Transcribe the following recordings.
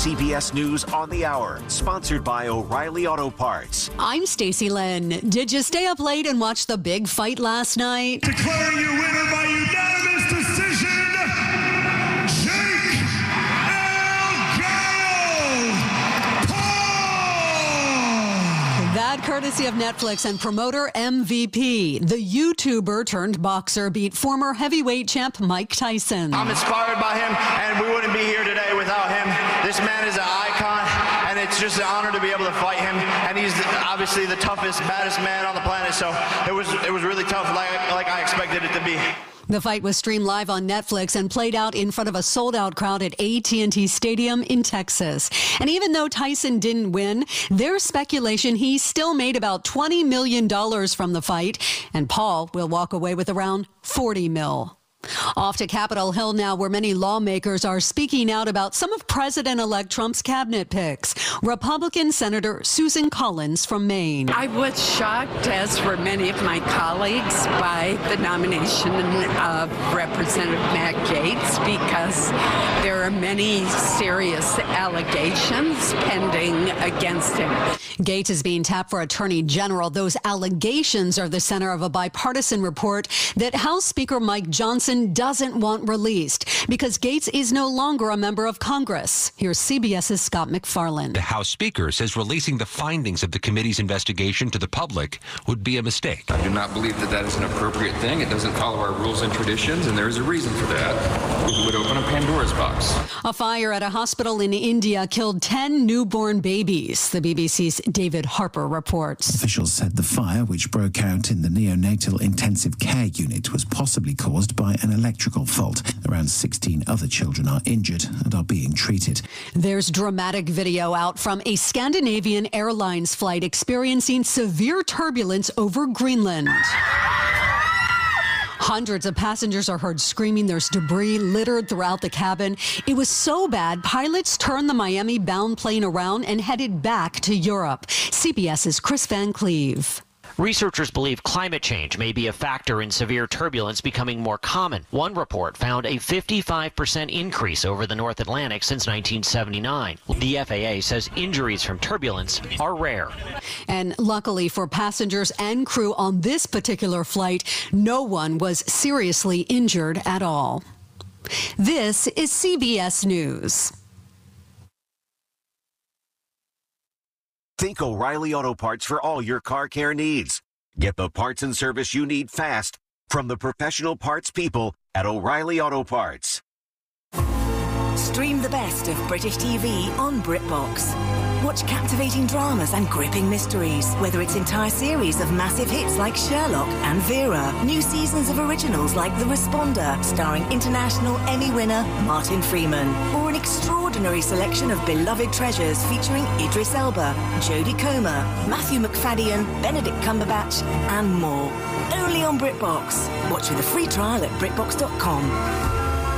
CBS News on the Hour, sponsored by O'Reilly Auto Parts. I'm Stacey Lynn. Did you stay up late and watch the big fight last night? Declaring your winner by unanimous decision, Jake Paul! That courtesy of Netflix, and promoter MVP, the YouTuber turned boxer, beat former heavyweight champ Mike Tyson. I'm inspired by him, and we wouldn't be here today without him. This man is an icon, and it's just an honor to be able to fight him. And he's obviously the toughest, baddest man on the planet, so it was really tough, like I expected it to be. The fight was streamed live on Netflix and played out in front of a sold-out crowd at AT&T Stadium in Texas. And even though Tyson didn't win, there's speculation he still made about $20 million from the fight, and Paul will walk away with around $40 million. Off to Capitol Hill now, where many lawmakers are speaking out about some of President-elect Trump's cabinet picks. Republican Senator Susan Collins from Maine. I was shocked, as were many of my colleagues, by the nomination of Representative Matt Gaetz, because there are many serious allegations pending against him. Gaetz is being tapped for Attorney General. Those allegations are the center of a bipartisan report that House Speaker Mike Johnson doesn't want released because Gaetz is no longer a member of Congress. Here's CBS's Scott McFarland. The House Speaker says releasing the findings of the committee's investigation to the public would be a mistake. I do not believe that that is an appropriate thing. It doesn't follow our rules and traditions, and there is a reason for that. It would open a Pandora's box. A fire at a hospital in India killed 10 newborn babies. The BBC's David Harper reports. Officials said the fire, which broke out in the neonatal intensive care unit, was possibly caused by an electrical fault. Around 16 other children are injured and are being treated. There's dramatic video out from a Scandinavian Airlines flight experiencing severe turbulence over Greenland. Hundreds of passengers are heard screaming. There's debris littered throughout the cabin. It was so bad, pilots turned the Miami-bound plane around and headed back to Europe. CBS's Chris Van Cleve. Researchers believe climate change may be a factor in severe turbulence becoming more common. One report found a 55% increase over the North Atlantic since 1979. The FAA says injuries from turbulence are rare. And luckily for passengers and crew on this particular flight, no one was seriously injured at all. This is CBS News. Think O'Reilly Auto Parts for all your car care needs. Get the parts and service you need fast from the professional parts people at O'Reilly Auto Parts. Stream the best of British TV on BritBox. Watch captivating dramas and gripping mysteries, whether it's entire series of massive hits like Sherlock and Vera, new seasons of originals like The Responder, starring international Emmy winner Martin Freeman, or an extraordinary selection of beloved treasures featuring Idris Elba, Jodie Comer, Matthew McFadden, Benedict Cumberbatch, and more. Only on BritBox. Watch with a free trial at BritBox.com.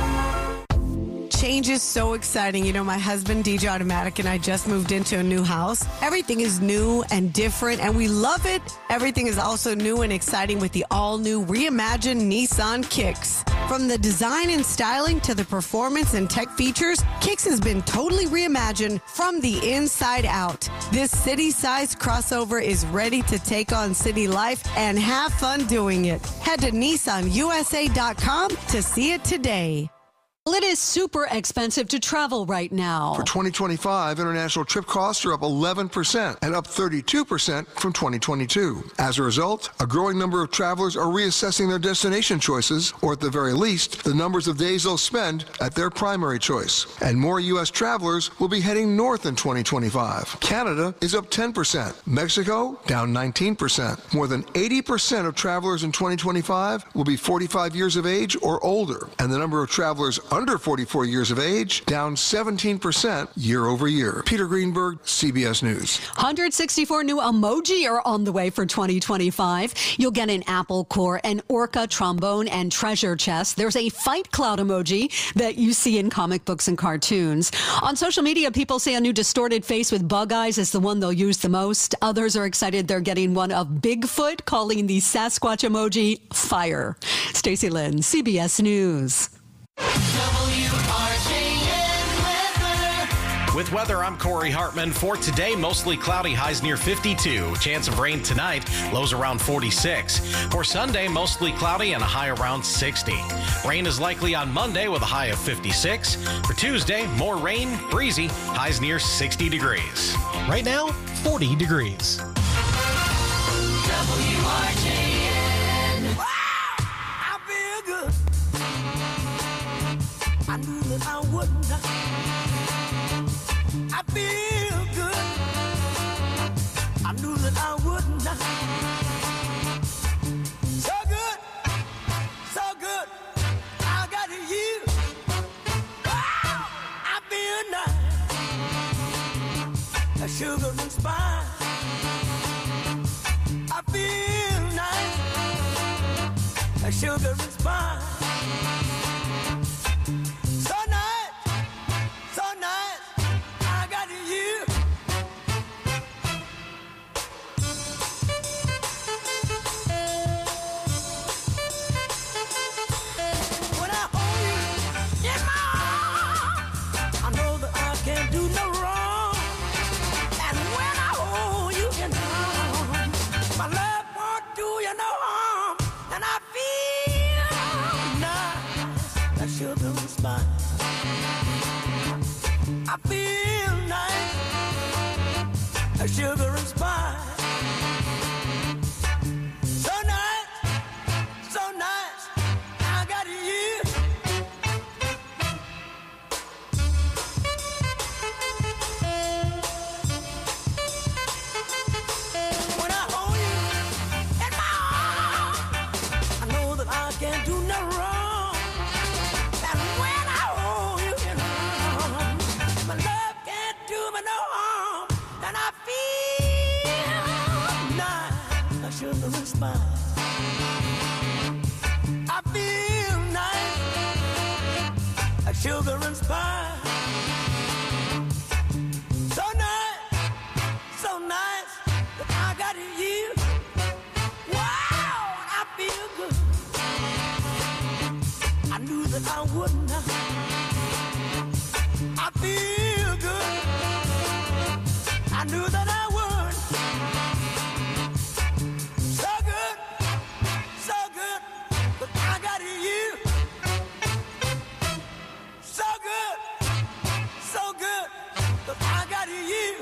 Change is so exciting. You know, my husband, DJ Automatic, and I just moved into a new house. Everything is new and different, and we love it. Everything is also new and exciting with the all-new reimagined Nissan Kicks. From the design and styling to the performance and tech features, Kicks has been totally reimagined from the inside out. This city-sized crossover is ready to take on city life and have fun doing it. Head to NissanUSA.com to see it today. Well, it is super expensive to travel right now. For 2025, international trip costs are up 11% and up 32% from 2022. As a result, a growing number of travelers are reassessing their destination choices, or at the very least, the numbers of days they'll spend at their primary choice. And more U.S. travelers will be heading north in 2025. Canada is up 10%. Mexico down 19%. More than 80% of travelers in 2025 will be 45 years of age or older. And the number of travelers under 44 years of age, down 17% year over year. Peter Greenberg, CBS News. 164 new emoji are on the way for 2025. You'll get an apple core, an orca trombone, and treasure chest. There's a fight cloud emoji that you see in comic books and cartoons. On social media, people say a new distorted face with bug eyes is the one they'll use the most. Others are excited they're getting one of Bigfoot, calling the Sasquatch emoji fire. Stacey Lynn, CBS News. With weather, I'm Corey Hartman. For today, mostly cloudy, highs near 52. Chance of rain tonight, lows around 46. For Sunday, mostly cloudy and a high around 60. Rain is likely on Monday with a high of 56. For Tuesday, more rain, breezy, highs near 60 degrees. Right now, 40 degrees. WRJN. Wow, I feel good. I knew that I wouldn't. I feel good. I knew that I wouldn't. So good, so good. I got you. Wow, I feel nice. A sugar and spice. I feel nice. A sugar and spice. So nice, so nice. I got you. When I hold you in my arms, I know that I can't do no wrong. And when I hold you in my arms, my love won't do you no harm. And I feel nice, that sugar and spice. I feel nice, that sugar and spice. So nice, so nice, I got you. When I hold you in my arms, I know that I can't do no wrong. And when I hold you in my arms, my love can't do me no harm. And I feel nice, I sugar and spice. I feel nice, a sugar and spice. So nice, so nice, that I got you. Wow, I feel good. I knew that I wouldn't. I feel good. I knew that I would. So good, but I got you. So good, but I got you.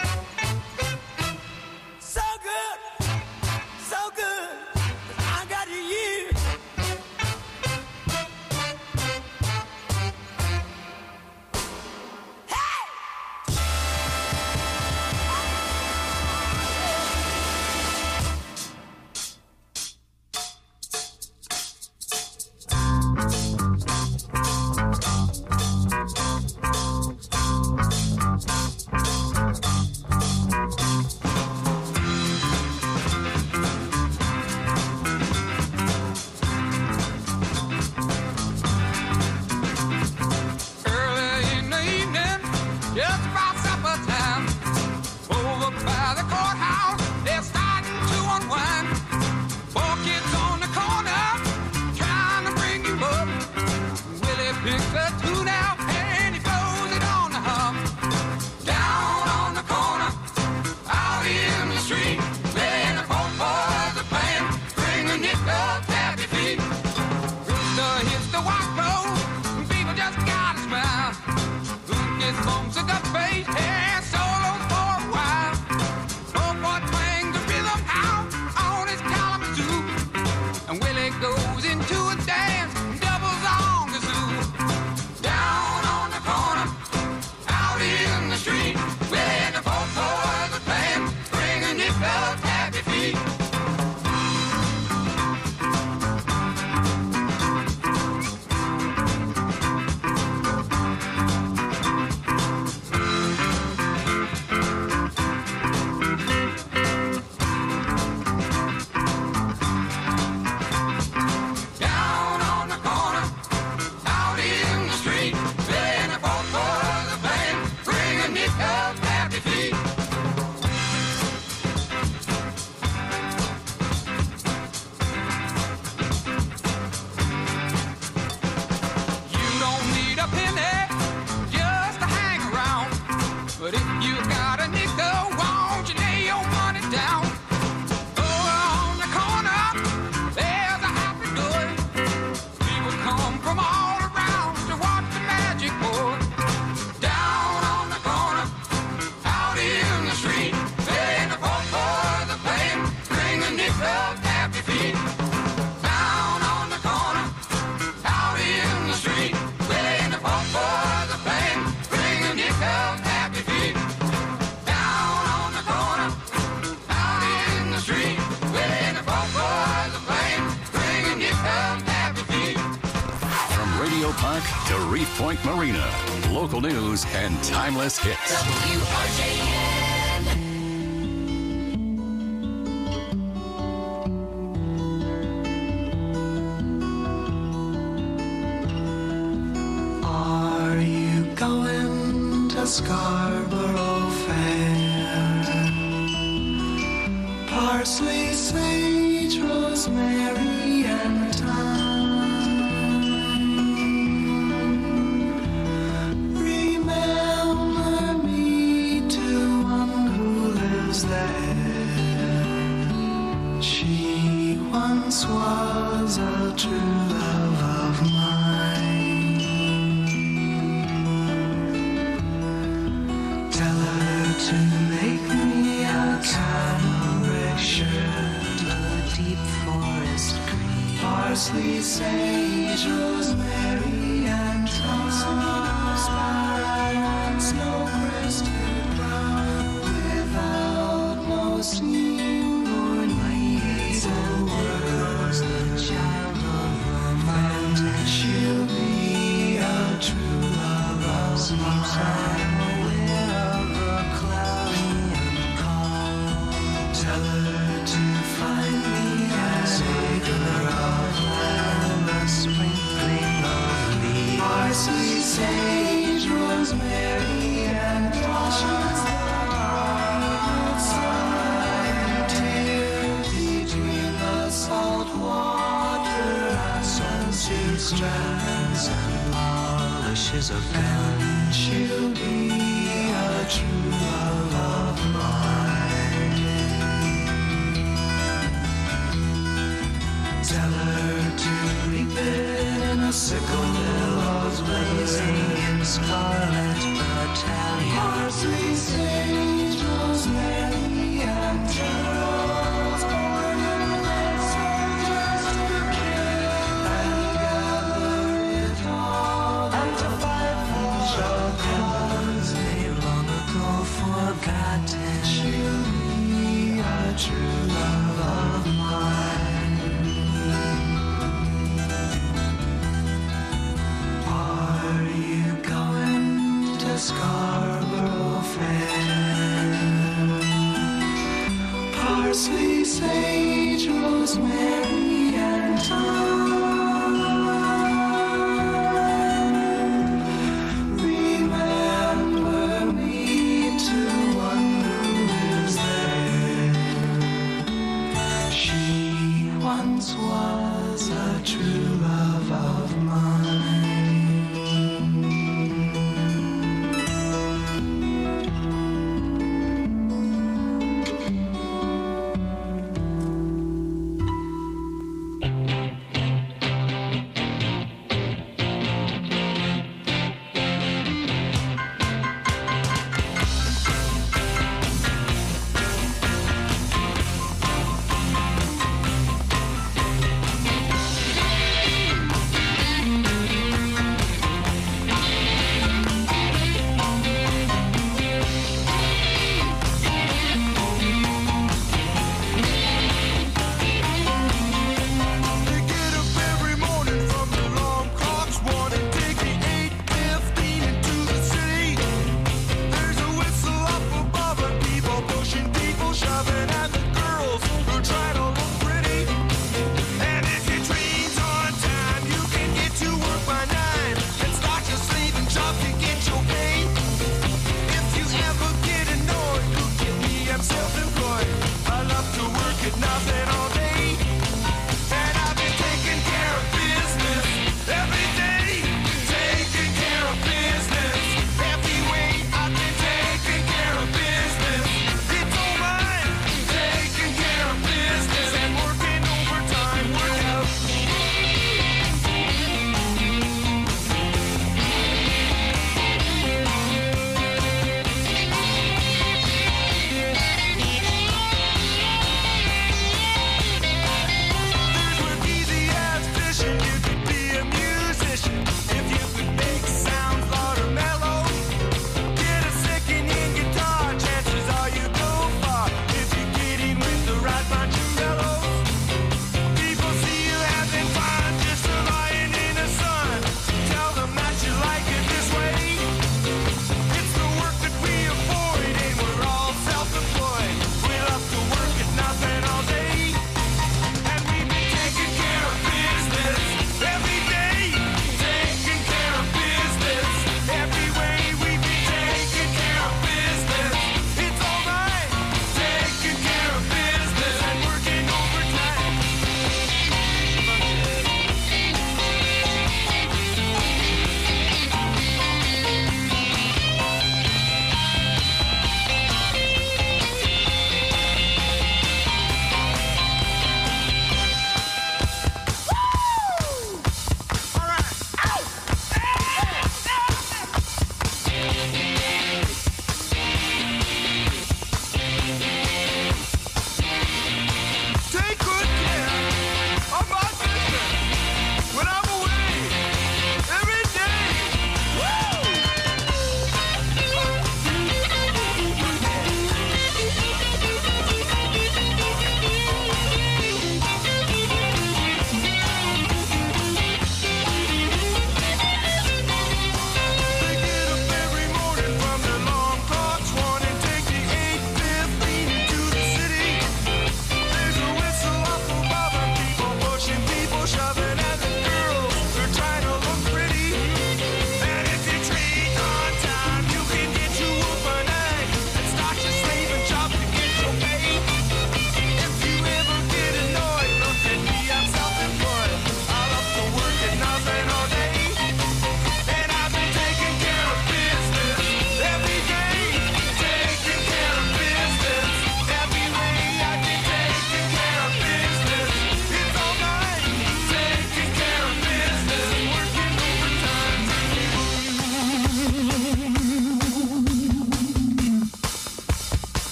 So good, but I got you. Hey! Park to Reef Point Marina. Local news and timeless hits. Are you going to Scarborough Fair? Parsley, sage, rosemary, and thyme. Remember me to one who lives there. She once was a true love of mine. Tell her to make me a camel shirt, a deep forest green, parsley, sage, rosemary, and thyme, snow-crested brown, without no seam or need or words, the child of romantic. She'll be a true love of mine. Tell her to find me a acre of land, a sprinkling of leaves, parsley, sage, rosemary, and thyme. Between the salt water, sunset strands, and polishes of pen, she'll be a true love of mine. Tell her to reap it in a sickle, billows blazing in scarlet battalion, parsley, sage, rosemary, and thyme, and gather it all, and to fight for shall cause they long ago forgotten. She'll be a true love of mine. Scarborough Fair. Parsley, sage, rosemary, and thyme. Remember me to one who lives there. She once was a true love of mine.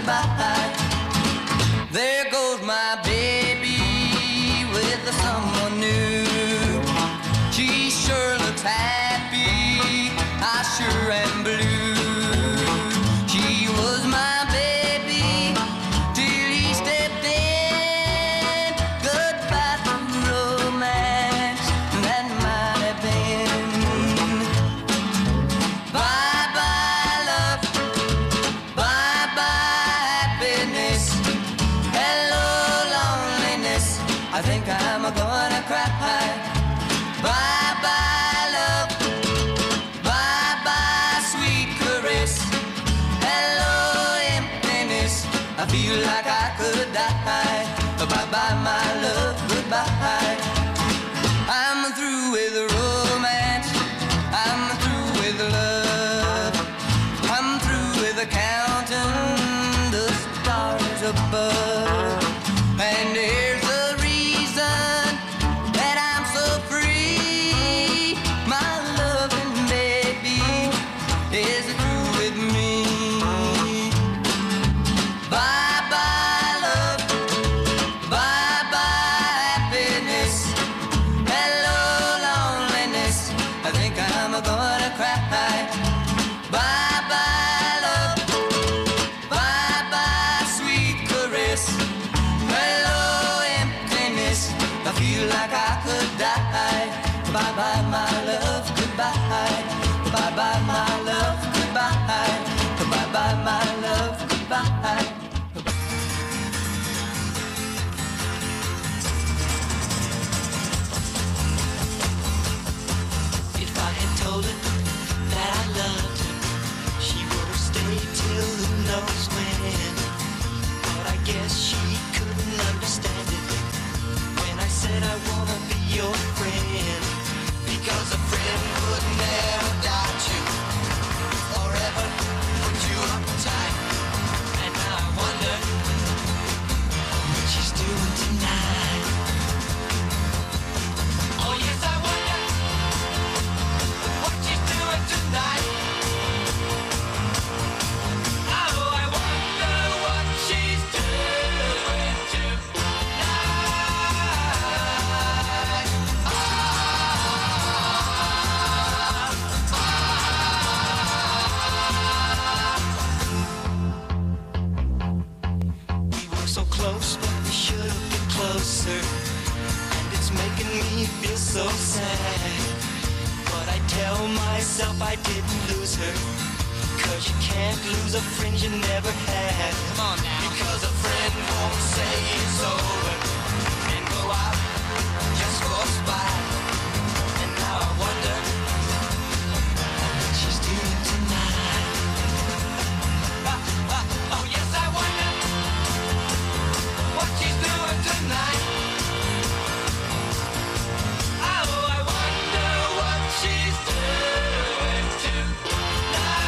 goodbye. There goes my baby with someone new. She sure looks happy, I sure am blue. She was my baby till he stepped in. Goodbye to romance, that might have been. Bye-bye love, bye-bye happiness. Hello loneliness, I think I'm gonna cry. Bye-bye love, bye-bye sweet caress. Hello emptiness, I feel like I could die. Bye-bye my love, goodbye. I'm through with romance, I'm through with love. I'm through with counting the stars above. And here's the reason that I'm so free. My loving baby is through with me. Bye-bye love, bye-bye happiness. Hello loneliness, I think I'm gonna cry. Bye-bye love, bye-bye sweet caress. Hello emptiness, I feel like I could die. Bye-bye my love, goodbye. Bye-bye my love, goodbye. Bye-bye my love, goodbye. If I had told her that I loved her, she would have stayed till who knows when. But I guess she couldn't understand it when I said I wanna be your friend. Because a friend would never doubt you or ever put you uptight. And now I wonder what she's doing tonight. Oh yes, I wonder what she's doing tonight. Oh, I wonder what she's doing tonight. We were so close, but we should have been closer. And it's making me feel so sad. But I tell myself I didn't lose her. Cause you can't lose a friend you never had. Come on now. Because a friend won't say it's over and go out just for a spot. And now I wonder what she's doing tonight. Oh yes, I wonder what she's doing tonight. Oh, I wonder what she's doing tonight.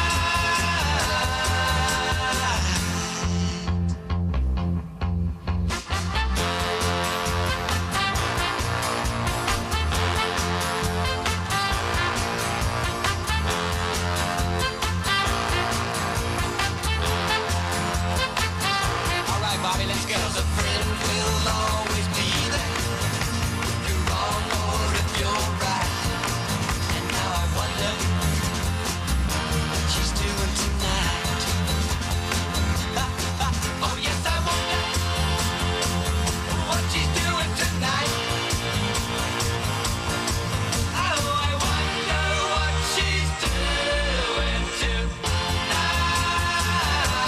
All right, Bobby, let's go. 'Cause a friend will always be there if you're wrong or if you're right. And now I wonder what she's doing tonight. Oh yes, I wonder what she's doing tonight. Oh, I wonder what she's doing tonight.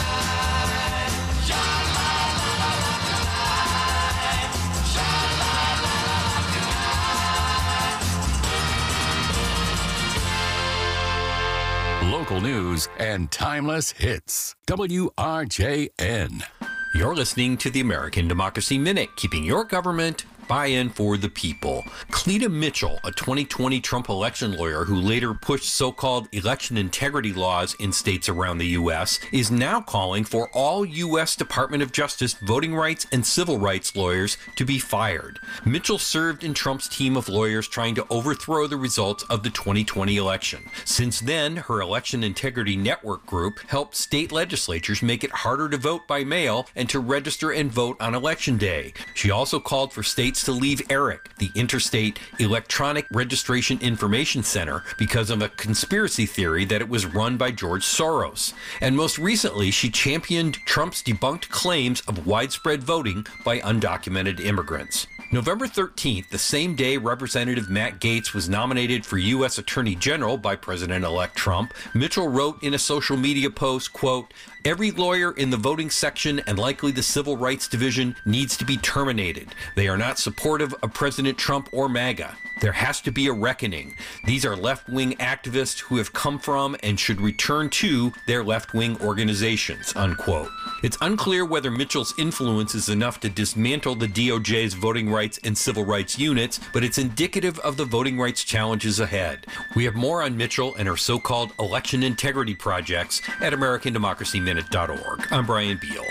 Local news and timeless hits. WRJN. You're listening to the American Democracy Minute, keeping your government buy-in for the people. Cleta Mitchell, a 2020 Trump election lawyer who later pushed so-called election integrity laws in states around the U.S., is now calling for all U.S. Department of Justice voting rights and civil rights lawyers to be fired. Mitchell served in Trump's team of lawyers trying to overthrow the results of the 2020 election. Since then, her Election Integrity Network group helped state legislatures make it harder to vote by mail and to register and vote on Election Day. She also called for states to leave ERIC, the Interstate Electronic Registration Information Center, because of a conspiracy theory that it was run by George Soros. And most recently, she championed Trump's debunked claims of widespread voting by undocumented immigrants. November 13th, the same day Representative Matt Gaetz was nominated for U.S. Attorney General by President-elect Trump, Mitchell wrote in a social media post, quote, "Every lawyer in the voting section and likely the Civil Rights Division needs to be terminated. They are not supportive of President Trump or MAGA. There has to be a reckoning. These are left-wing activists who have come from and should return to their left-wing organizations," unquote. It's unclear whether Mitchell's influence is enough to dismantle the DOJ's voting rights and civil rights units, but it's indicative of the voting rights challenges ahead. We have more on Mitchell and her so-called election integrity projects at AmericanDemocracyMinute.org. I'm Brian Beal.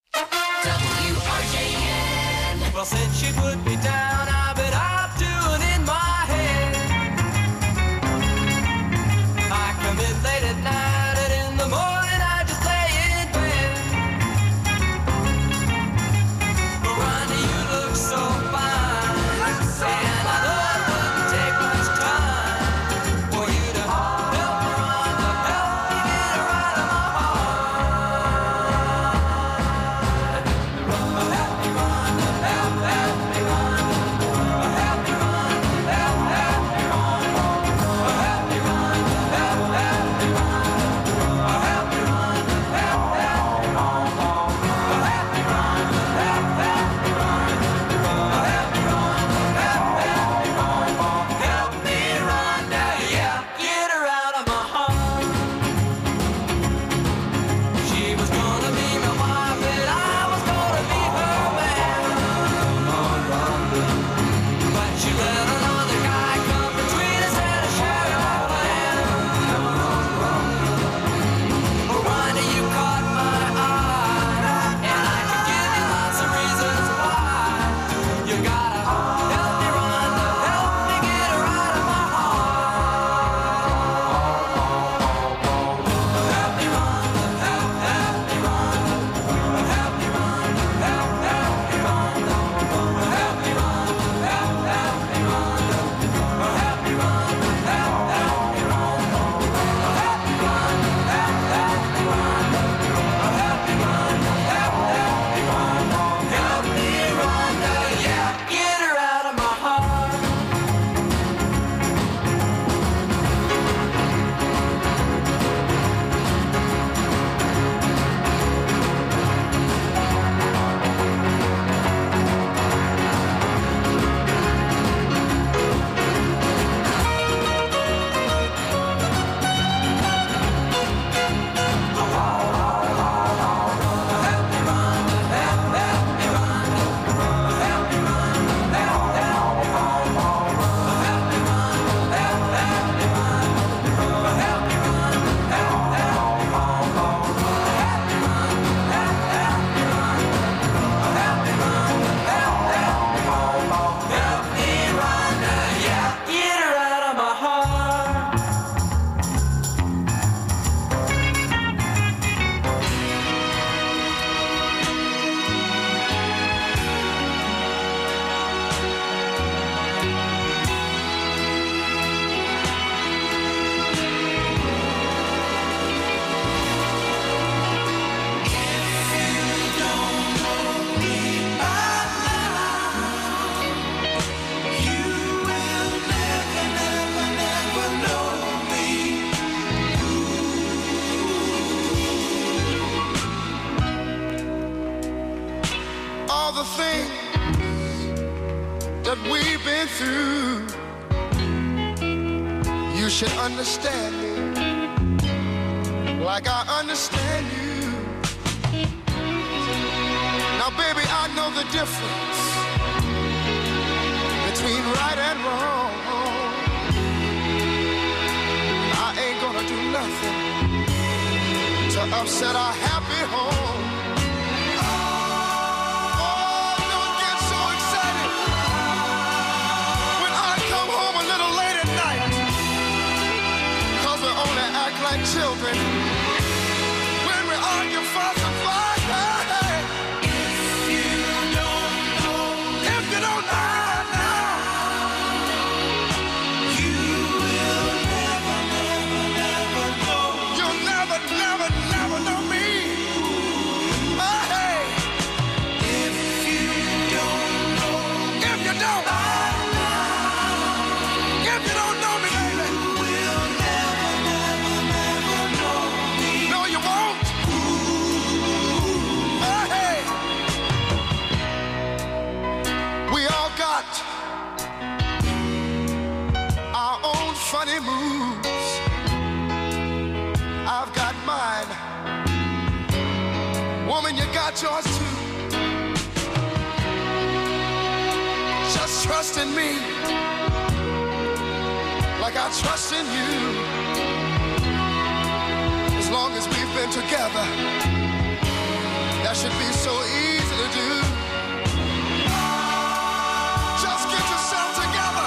WRJN. Well, since she put me down, I bet I'm doing in my head. I come in late at night and in the morning I just lay in bed. But Ronnie, you look so fine, and I know it wouldn't take much time for you to help me, Rhonda, help me get her out of my heart. Help me, Rhonda, help me, Rhonda. Help me, Rhonda, help me, Rhonda. Help me, Rhonda, help me, Rhonda. Help me, Rhonda, help me, Rhonda. Help me, Rhonda, help me, Rhonda. Help me, Rhonda, yeah, get her out of my heart. She was gonna be my wife, and I was gonna be her man. But she let another guy come between us and a share our plan. Oh, Rhonda, you caught my eye, and I can give you lots of reasons why. You gotta help me, Rhonda, help me get her out of my heart. Help me, Rhonda, help me, Rhonda. Help me, Rhonda, help me, Rhonda. Help me, Rhonda, help me, Rhonda. Help me, Rhonda, help me, Rhonda. Help me, Rhonda, help me, Rhonda. Help me, Rhonda, help me, Rhonda. Help me, Rhonda, yeah, get her out of my heart. Help me, Rhonda, yeah, get her out of my heart. All the things that we've been through, you should understand me like I understand you. Now, baby, I know the difference the upset are happy home. Oh, don't get so excited when I come home a little late at night, 'cause we only act like children when we argue, fuss, and fight. Hey, if you don't know now, you will never know. You'll never know me. Hey, if you don't know me, baby, you will never know me. No, you won't. Hey, we all got our own funny moves. I've got mine. Woman, you got yours too. Just trust in me like I trust in you. As long as we've been together, that should be so easy to do. Just get yourself together,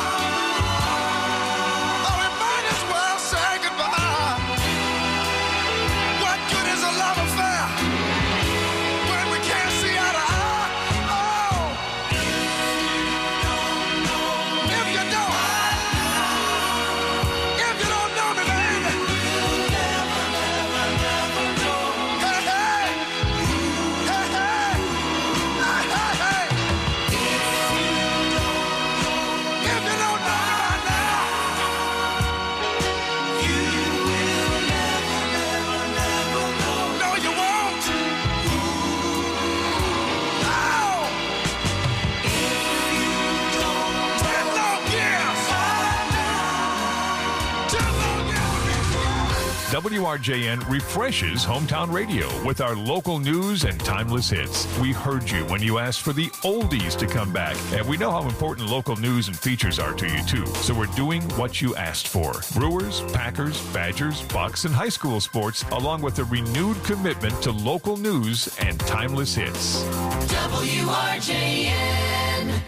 or we might as well say goodbye. What good is a love affair when we can't see eye to eye? Oh, if you don't know me, baby, you'll never know. Hey, hey, hey, hey, hey, hey, hey. If you don't know me by now, you will never know. No, you won't. No. If you don't 10 long years. 10 long years. WRJN refreshes hometown radio with our local news and timeless hits. We heard you when you asked for the oldies to come back, and we know how important local news and features are to you too. So we're doing what you asked for. Brewers, Packers, Badgers, Bucks, and high school sports, along with a renewed commitment to local news and timeless hits. WRJN.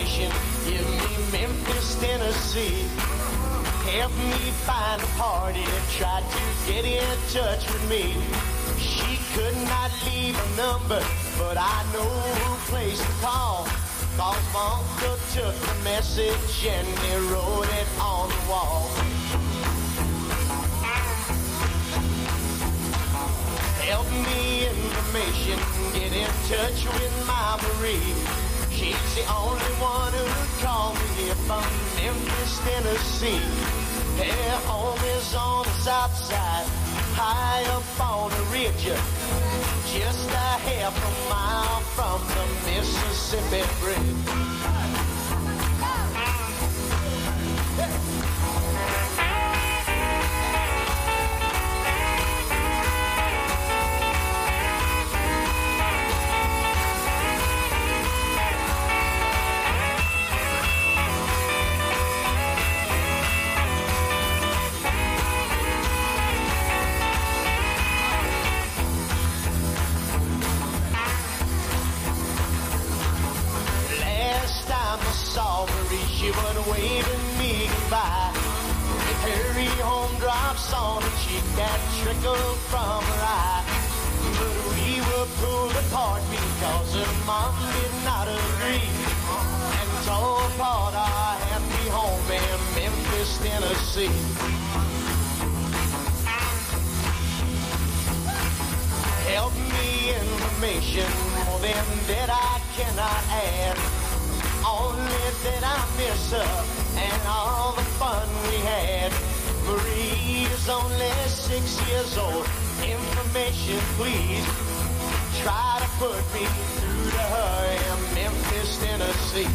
information. Give me Memphis, Tennessee. Help me find a party that tried to get in touch with me. She could not leave a number, but I know who place to call. Cause my uncle took the message and he wrote it on the wall. Help me information, get in touch with my Marie. She's the only one who called me here from Memphis, Tennessee. Her home is on the south side, high up on the ridge, just a half a mile from the Mississippi Bridge. She was waving me goodbye. With her home drops on her cheek that trickled from her eye. But we were pulled apart because her mom did not agree and tore apart our happy home in Memphis, Tennessee. Help me information, more than that I cannot add. Only that I miss her and all the fun we had. Marie is only 6 years old. Information, please. Try to put me through to her in Memphis, Tennessee.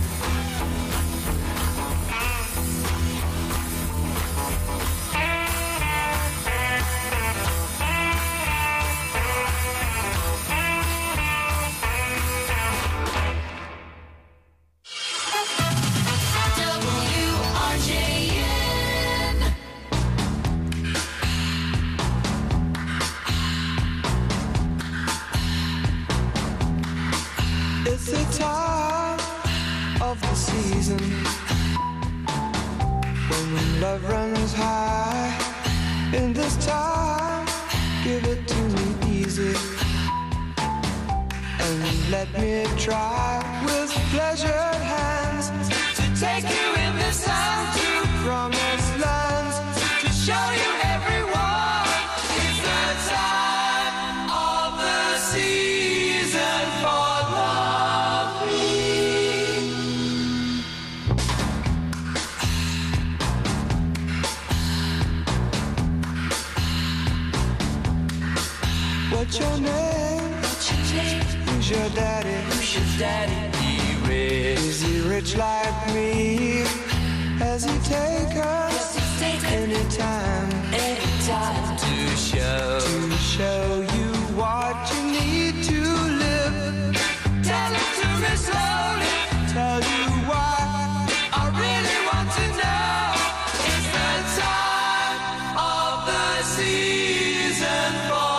It's the time of the season when love runs high. In this time, give it to me easy and let me try with pleasured hands to take you in this time to promised lands, to show you everyone. It's the time of the season for what's your name? Who's your daddy? Who's your daddy? He rich. Is he rich like me? Has he taken anytime to show you what you need to live? Tell it to me slowly. Tell you why I really want to know. It's the time of the season for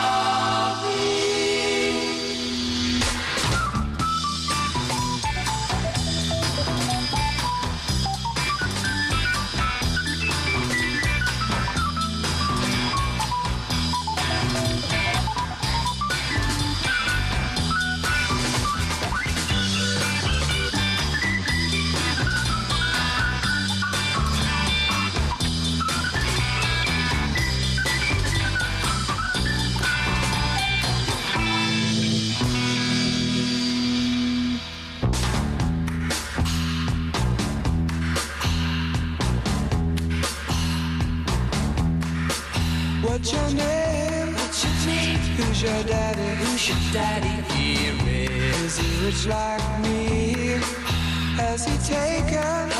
what's your name? What's your name? Who's your daddy? Who's your daddy? He rich. Is he rich like me? Has he taken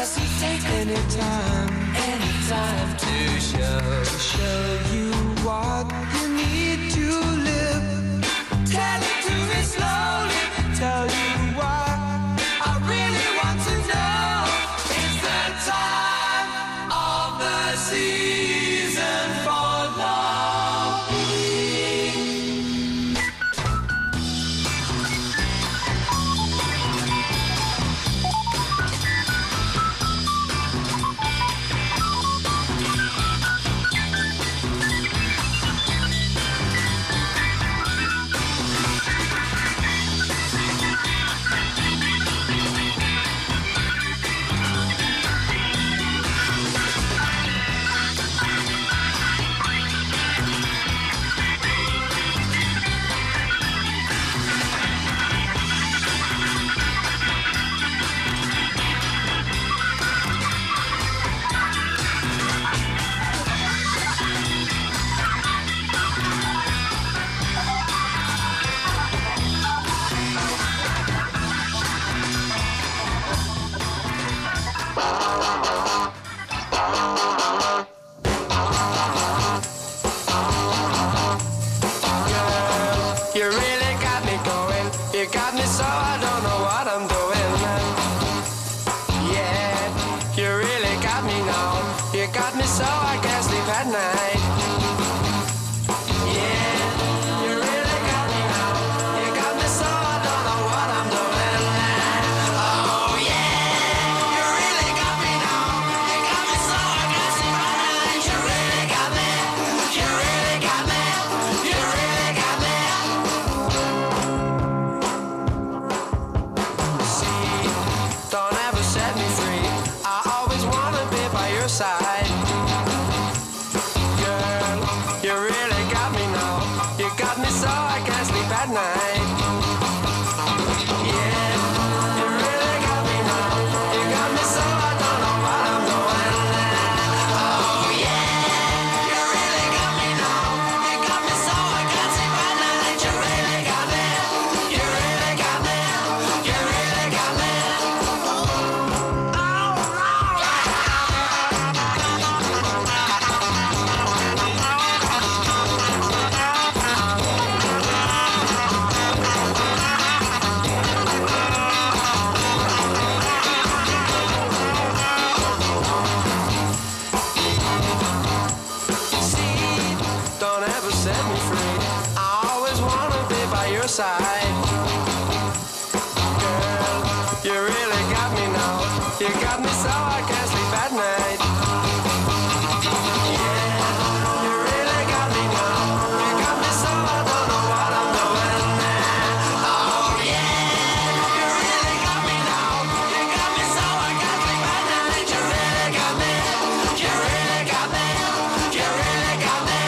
anytime to show you what you need to live? Tell it to me slowly. Tell you why I really want to know. It's the time of the season for You really got me going. You got me so I don't know what I'm doing. Yeah, you really got me now. You got me so I can't sleep at night. Yeah, you really got me now. You got me so I don't know what I'm doing. Oh yeah, you really got me now. You got me so I can't sleep at night. You really got me. You really got me. You really got me. See, don't ever set me free. I always wanna be by your side. Girl, you really got me now. You got me so I can't sleep at night. Yeah, you really got me now. You got me so I don't know what I'm doing. Oh yeah, you really got me now. You got me so I can't sleep at night. You really got me. You really got me. You really got me. Don't ever set me free. I always wanna be by your side. Girl, you really got me now. You got me so I can't sleep at night. Yeah, you really got me now. You got me so I don't know what I'm doing. Oh yeah, you really got me now. You got me so I can't sleep at night. You really got me. You really got me. You really got me.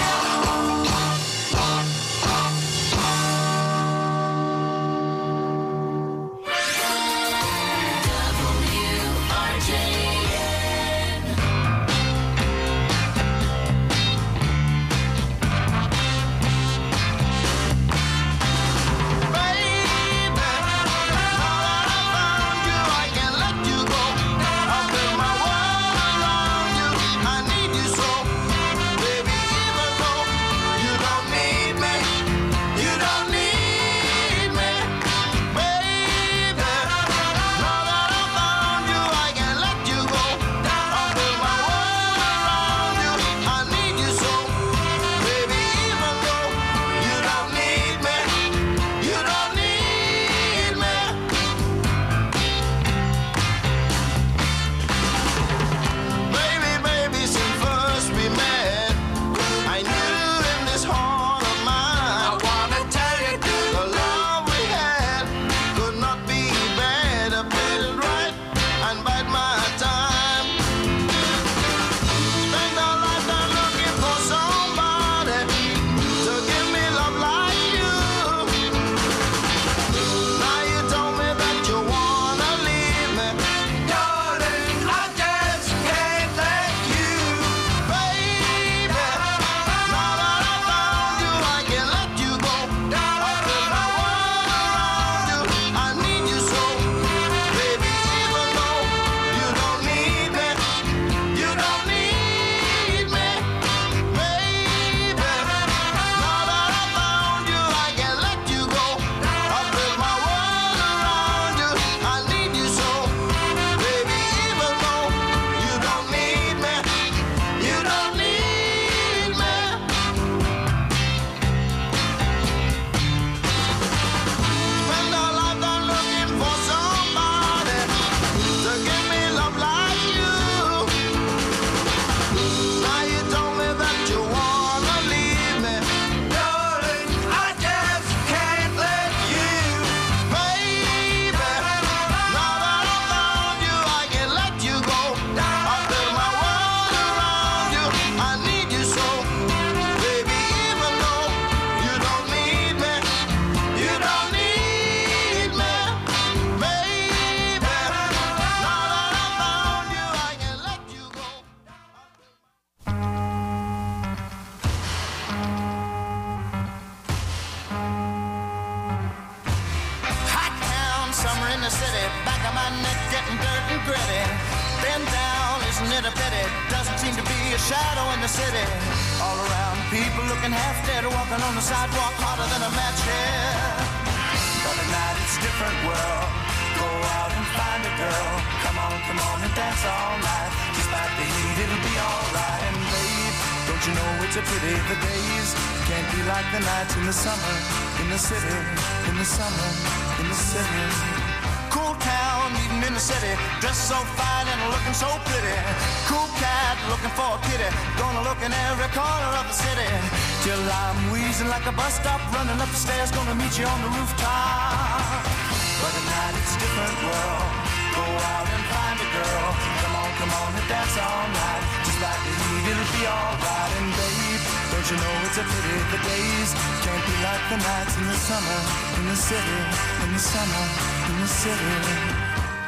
Shadow in the city, all around People looking half dead, walking on the sidewalk harder than a match head. But at night it's a different world. Go out and find a girl. Come on and dance all night. Despite the heat, it'll be alright. And babe, don't you know it's a pity the days can't be like the nights in the summer, in the city, in the summer, in the city. Cool town, eating in the city, dressed so fine and looking so pretty. Cool cat, looking for a kitty, gonna look in every corner of the city. Till I'm wheezing like a bus stop, running up the stairs, gonna meet you on the rooftop. But at night it's a different world. Go out and find a girl. Come on and dance all night. Just like the heat, it'll be alright. And babe, don't you know it's a pity the days can't be like the nights in the summer, in the city, in the summer, in the city.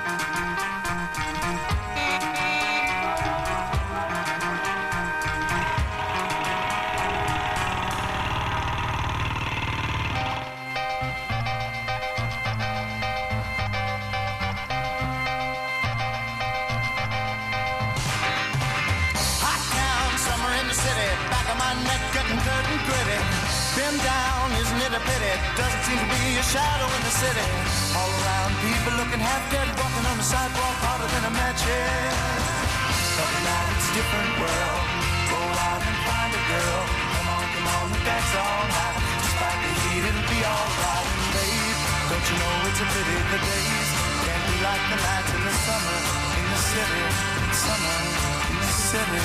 Doesn't seem to be a shadow in the city. All around, people looking half dead, walking on the sidewalk harder than a match head. But now it's a different world. Go out and find a girl. Come on and dance all night. Despite the heat, it'll be alright. And babe, don't you know it's a pity the days can't be like the nights in the summer, in the city, summer, in the city.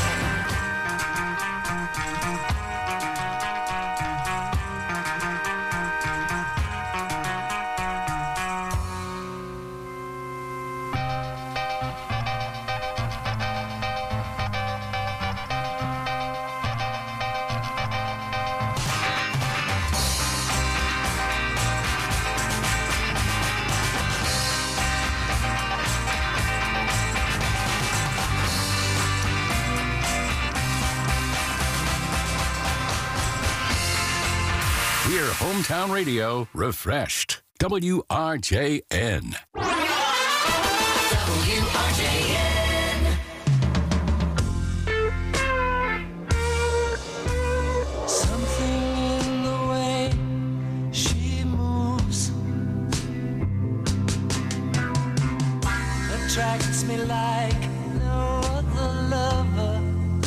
Hear Hometown Radio refreshed. WRJN. WRJN. Something in the way she moves attracts me like no other lover.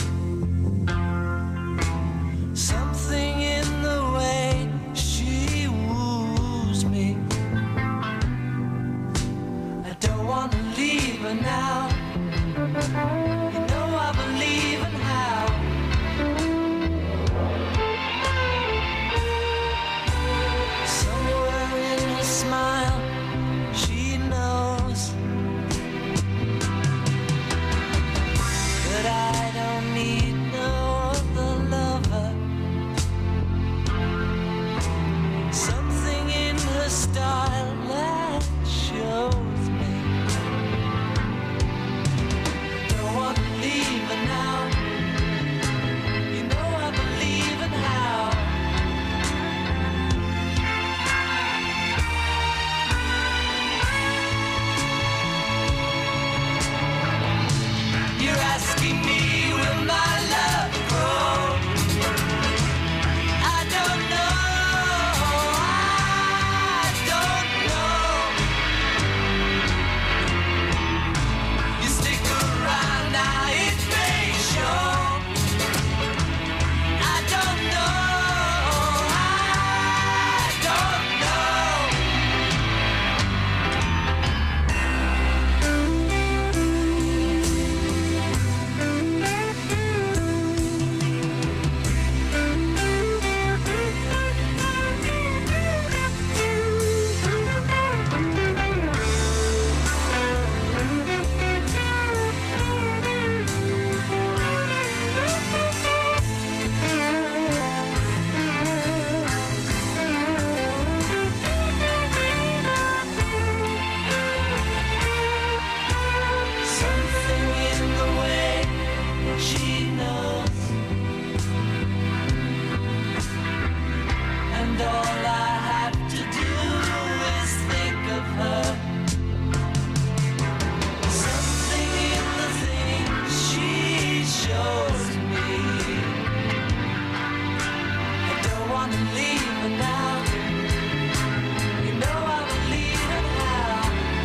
Something in the way she woos me. I don't want to leave her now. find out. You know I believe in how.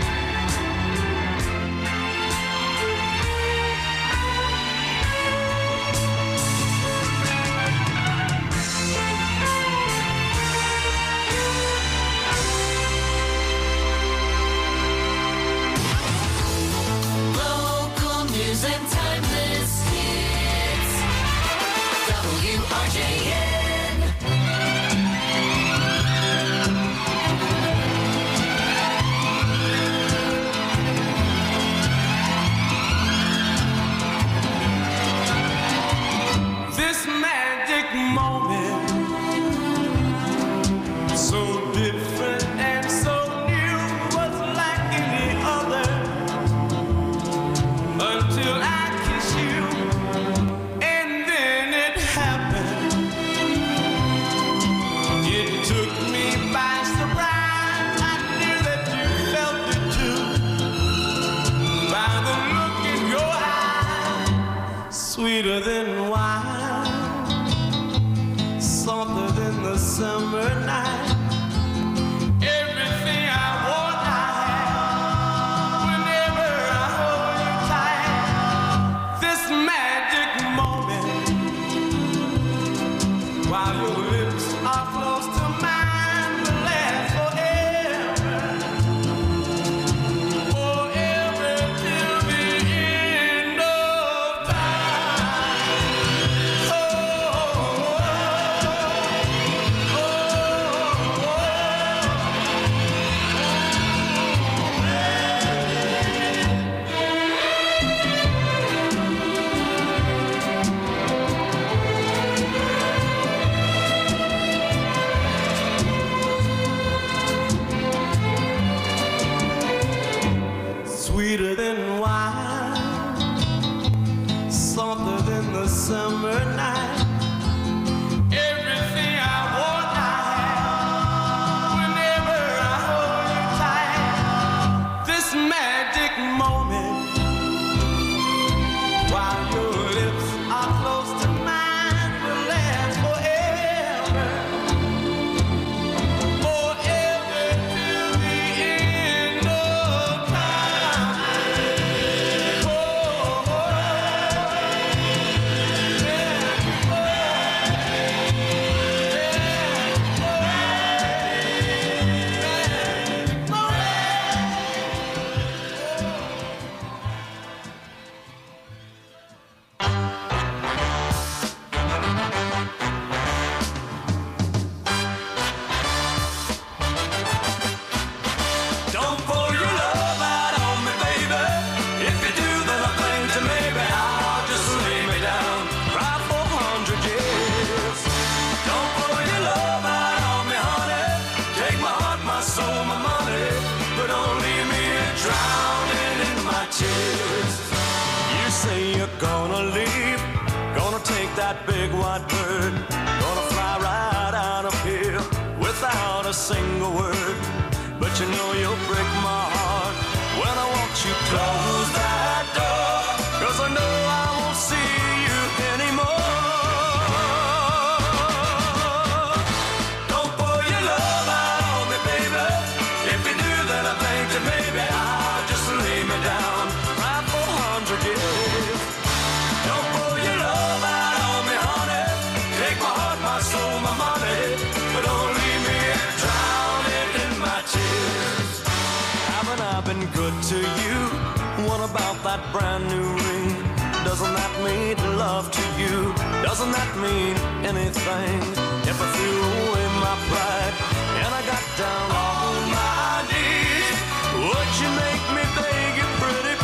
Local news and timeless hits. WRJN. This magic moment, so different and so new, was like any other until I kiss you, and then it happened. It took me by surprise. I knew that you felt it too, by the look in your eyes, sweeter than wine, softer than the summer night. Everything I want, I have. Whenever I hold you tight, this magic moment, while your lips are close to mine, will last forever, forever till the end of time. Oh, sweeter than wine, softer than the summer night. Everything I want, I have. Whenever I hold you tight, this magic moment, while your lips are close to mine, will last forever, forever till the end of time. Don't pour your love out on me, baby. If you do, then I think that maybe I'll just lay me down, cry for 100 years. Don't pour your love out on me, honey. Take my heart, my soul, my money, but don't leave me drowning in my tears. You say you're gonna leave, gonna take that big white bird, gonna fly right out of here without a single word. But you know you'll break my heart when I watch you close that door, 'cause I know I won't see you anymore. Don't pour your love out on me, baby. If you do, then I think that maybe I'll just lay me down, cry for 100 years. Don't pour your love out on me, honey. Take my heart, my soul, my money, but don't leave me drowning in my tears. Haven't I been good to you? What about that brand new ring? Doesn't that mean love to you? Doesn't that mean anything? If I threw away my pride and I got down on my knees, would you make me beg you pretty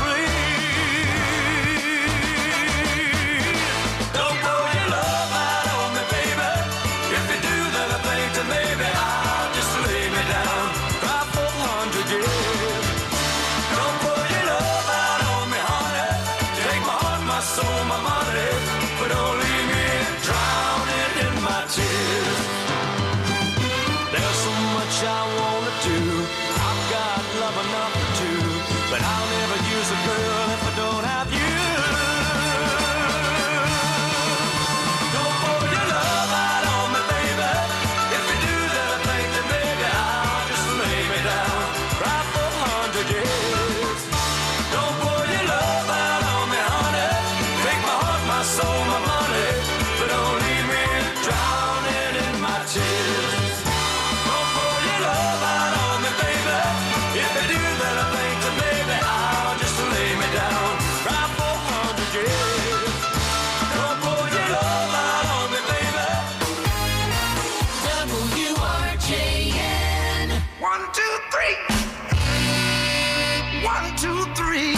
please? Don't pour your love out on me, baby. If you do, then I think that maybe I'll just lay me down, cry for 100 years. Don't pour your love out on me, honey. Take my heart, my soul, my money, but don't leave me drowning in my tears. There's so much I wanna do. I've got love enough to do, but I'll never use a girl if I don't have you. Don't pour your love out on me, baby. If you do, then 1, 2, 3. 1, 2, 3.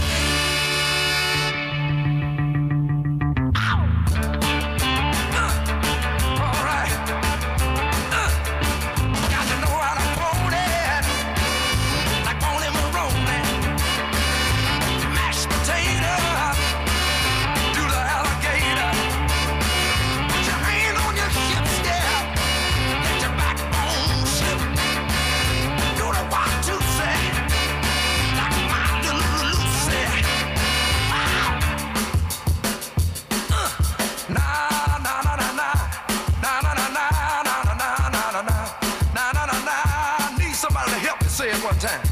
Say it one time.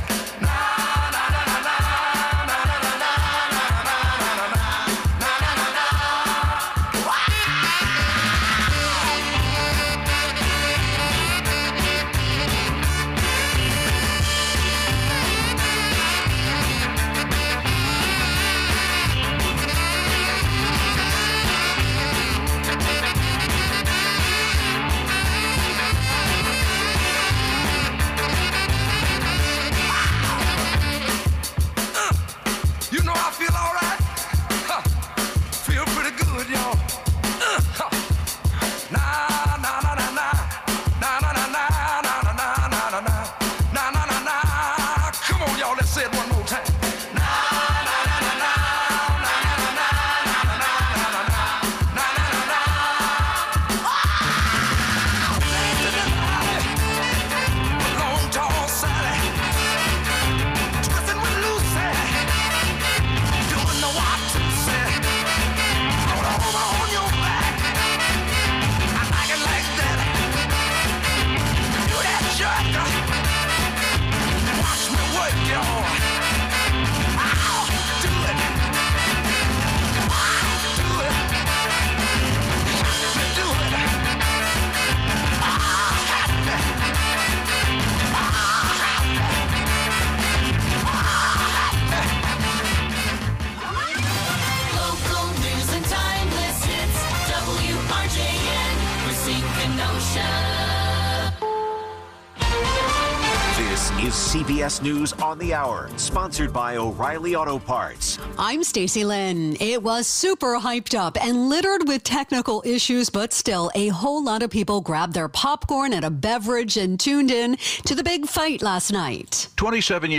Is CBS News on the Hour, sponsored by O'Reilly Auto Parts. I'm Stacey Lynn. It was super hyped up and littered with technical issues, but still a whole lot of people grabbed their popcorn and a beverage and tuned in to the big fight last night. 27 years